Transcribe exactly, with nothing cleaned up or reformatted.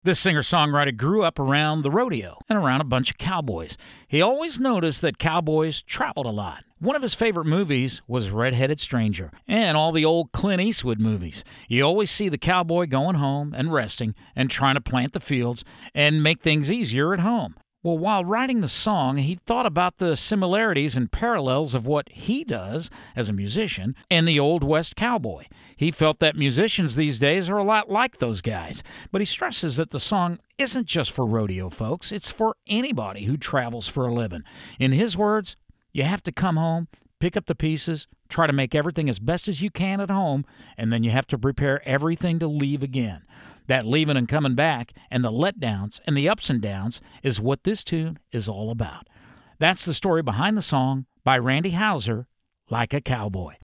This singer-songwriter grew up around the rodeo and around a bunch of cowboys. He always noticed that cowboys traveled a lot. One of his favorite movies was Red-Headed Stranger and all the old Clint Eastwood movies. You always see the cowboy going home and resting and trying to plant the fields and make things easier at home. Well, while writing the song, he thought about the similarities and parallels of what he does as a musician and the Old West cowboy. He felt that musicians these days are a lot like those guys, but he stresses that the song isn't just for rodeo folks, it's for anybody who travels for a living. In his words, you have to come home, pick up the pieces, try to make everything as best as you can at home, and then you have to prepare everything to leave again. That leaving and coming back and the letdowns and the ups and downs is what this tune is all about. That's the story behind the song by Randy Houser, Like a Cowboy.